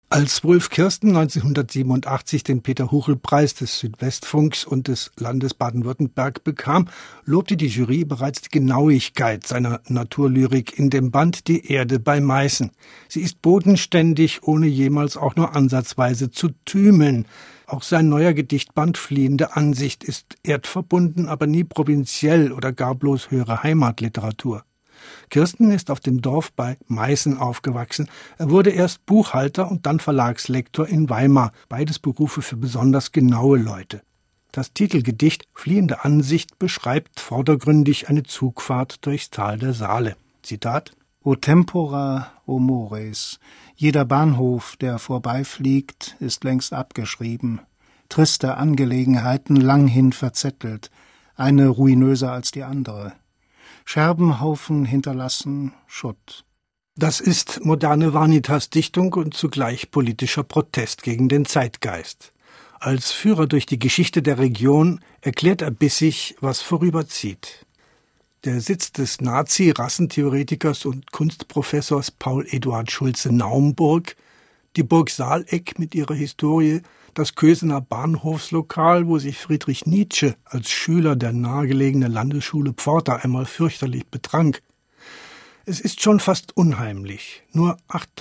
Als Wulf Kirsten 1987 den Peter-Huchel-Preis des Südwestfunks und des Landes Baden-Württemberg bekam, lobte die Jury bereits die Genauigkeit seiner Naturlyrik in dem Band Die Erde bei Meißen. Sie ist bodenständig, ohne jemals auch nur ansatzweise zu tümeln. Auch sein neuer Gedichtband Fliehende Ansicht ist erdverbunden, aber nie provinziell oder gar bloß höhere Heimatliteratur. Kirsten ist auf dem Dorf bei Meißen aufgewachsen. Er wurde erst Buchhalter und dann Verlagslektor in Weimar, beides Berufe für besonders genaue Leute. Das Titelgedicht Fliehende Ansicht beschreibt vordergründig eine Zugfahrt durchs Tal der Saale. Zitat: O tempora, o mores, jeder Bahnhof, der vorbeifliegt, ist längst abgeschrieben, triste Angelegenheiten langhin verzettelt, eine ruinöser als die andere. Scherbenhaufen hinterlassen, Schutt. Das ist moderne Vanitas-Dichtung und zugleich politischer Protest gegen den Zeitgeist. Als Führer durch die Geschichte der Region erklärt er bissig, was vorüberzieht. Der Sitz des Nazi-Rassentheoretikers und Kunstprofessors Paul Eduard Schulze-Naumburg, die Burg Saaleck mit ihrer Historie, das Kösener Bahnhofslokal, wo sich Friedrich Nietzsche als Schüler der nahegelegenen Landesschule Pforta einmal fürchterlich betrank. Es ist schon fast unheimlich. Nur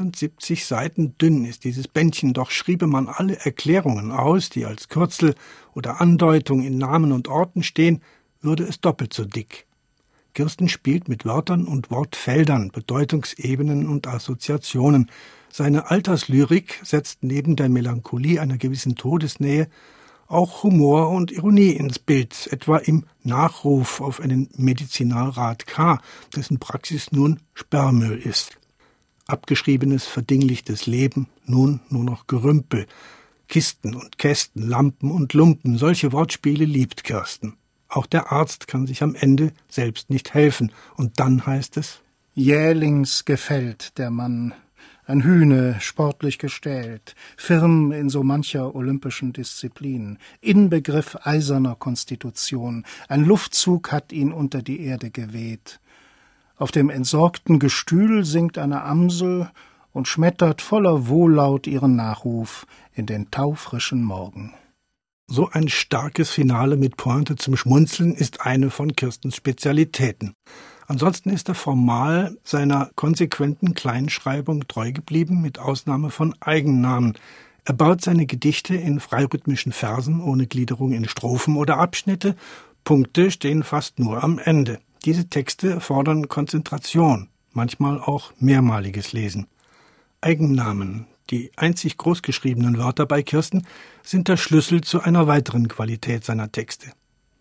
78 Seiten dünn ist dieses Bändchen, doch schriebe man alle Erklärungen aus, die als Kürzel oder Andeutung in Namen und Orten stehen, würde es doppelt so dick. Kirsten spielt mit Wörtern und Wortfeldern, Bedeutungsebenen und Assoziationen. Seine Alterslyrik setzt neben der Melancholie einer gewissen Todesnähe auch Humor und Ironie ins Bild, etwa im Nachruf auf einen Medizinalrat K., dessen Praxis nun Sperrmüll ist. Abgeschriebenes, verdinglichtes Leben, nun nur noch Gerümpel. Kisten und Kästen, Lampen und Lumpen, solche Wortspiele liebt Kirsten. Auch der Arzt kann sich am Ende selbst nicht helfen. Und dann heißt es: Jählings gefällt der Mann, ein Hühne, sportlich gestählt, firm in so mancher olympischen Disziplin, Inbegriff eiserner Konstitution, ein Luftzug hat ihn unter die Erde geweht. Auf dem entsorgten Gestühl singt eine Amsel und schmettert voller Wohllaut ihren Nachruf in den taufrischen Morgen. So ein starkes Finale mit Pointe zum Schmunzeln ist eine von Kirstens Spezialitäten. Ansonsten ist er formal seiner konsequenten Kleinschreibung treu geblieben, mit Ausnahme von Eigennamen. Er baut seine Gedichte in freirhythmischen Versen ohne Gliederung in Strophen oder Abschnitte. Punkte stehen fast nur am Ende. Diese Texte erfordern Konzentration, manchmal auch mehrmaliges Lesen. Eigennamen, die einzig großgeschriebenen Wörter bei Kirsten, sind der Schlüssel zu einer weiteren Qualität seiner Texte.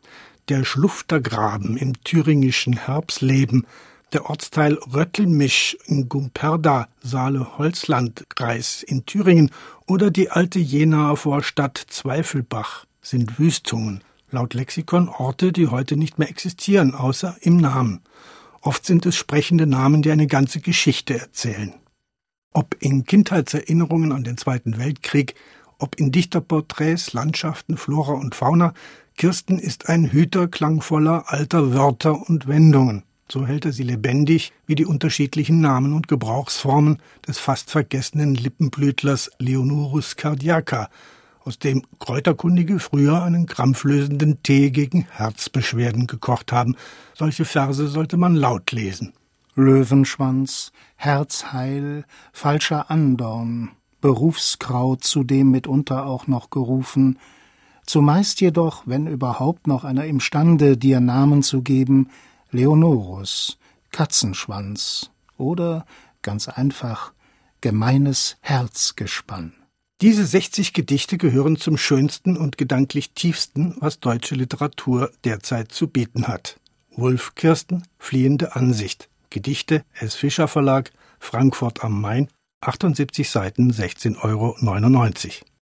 Der Schluftergraben im thüringischen Herbsleben, der Ortsteil Röttelmisch in Gumperda, Saale-Holzland-Kreis in Thüringen oder die alte Jenaer Vorstadt Zweifelbach sind Wüstungen, laut Lexikon Orte, die heute nicht mehr existieren, außer im Namen. Oft sind es sprechende Namen, die eine ganze Geschichte erzählen. Ob in Kindheitserinnerungen an den Zweiten Weltkrieg, ob in Dichterporträts, Landschaften, Flora und Fauna, Kirsten ist ein Hüter klangvoller alter Wörter und Wendungen. So hält er sie lebendig wie die unterschiedlichen Namen und Gebrauchsformen des fast vergessenen Lippenblütlers Leonorus cardiaca, aus dem Kräuterkundige früher einen krampflösenden Tee gegen Herzbeschwerden gekocht haben. Solche Verse sollte man laut lesen. Löwenschwanz, Herzheil, falscher Andorn, Berufskraut zudem mitunter auch noch gerufen, zumeist jedoch, wenn überhaupt noch einer imstande, dir Namen zu geben, Leonorus, Katzenschwanz oder, ganz einfach, gemeines Herzgespann. Diese 60 Gedichte gehören zum schönsten und gedanklich tiefsten, was deutsche Literatur derzeit zu bieten hat. Wulf Kirsten, Fliehende Ansicht. Gedichte, S. Fischer Verlag, Frankfurt am Main, 78 Seiten, 16,99 €.